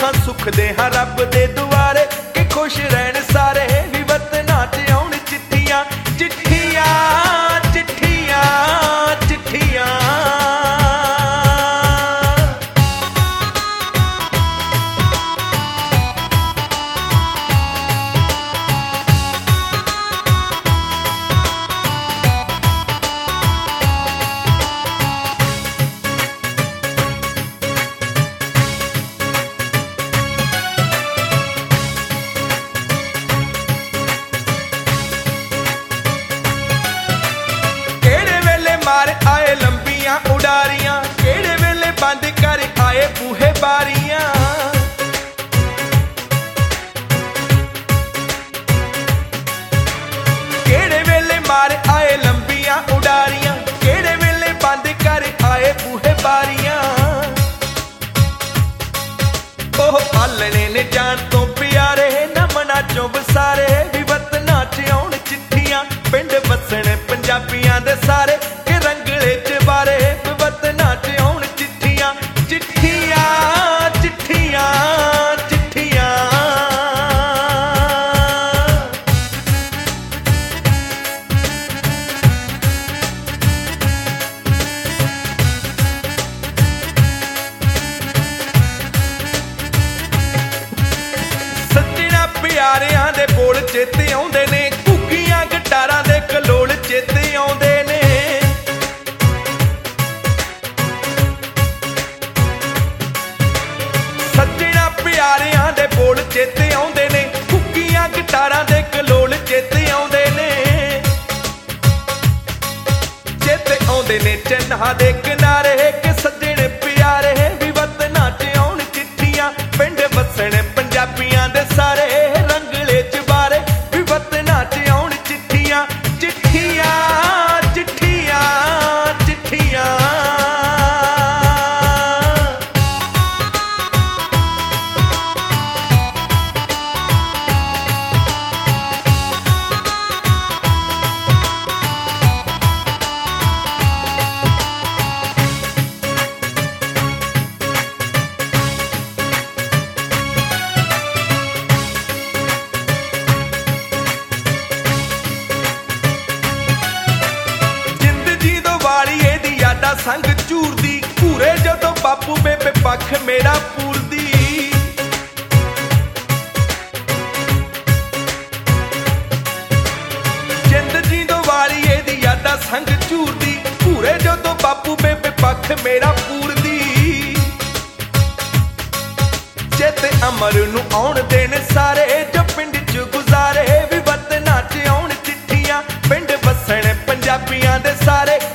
दुखां सुख दे हाँ रब दे दुआरे कि खुश रहन सारे भी वतनां च आउण चिट्ठियां चिट्ठियां चिट्ठियां चिट्ठियां। मार आए लंबियां उडारियां केड़े वेले बंद कर आए बूहे बारियां। केड़े वेले मार आए लंबियां उडारियां केड़े वेले बंद कर आए बूहे बारियां। ओह आलने ने जान तो प्यारे न मना चों बसारे भी वतनां च आउण चिट्ठियां पिंड वसण पंजाबियां दे सारे रंगले च बारे वतनां च आउण चिट्ठियां चिट्ठियां चिट्ठियां चिट्ठियां। सज्जना प्यारियां दे बोल चेते आउंदे ने घुग्गियां गिटारां दे कलोल चेते आउंदे ने। सज्जना प्यारियां दे बोल चेते आउंदे ने घुग्गियां गिटारां दे कलोल चेते आउंदे ने। चेते आउंदे ने चन्हा दे किनारे कि सज्जण प्यारे भी वतनां च आउण चिट्ठियां पिंड वसण पंजाबियां दे सारे रंगले च बारे भी वतनां च आउण चिट्ठियां चिट्ठियां चिट्ठियां चिट्ठियां। संग चूरदी घूरे जदों बापू बेबे पख मेरा पूरदी। जिंद जींदों वाली एदी यादा संग चूरदी घूरे जदों बापू बेबे पख मेरा पूरदी। चेते अमर नूं आउण देण सारे जो पिंड च गुजारे भी वतनां च आउण चिट्ठियां पिंड वसण पंजाबियां दे सारे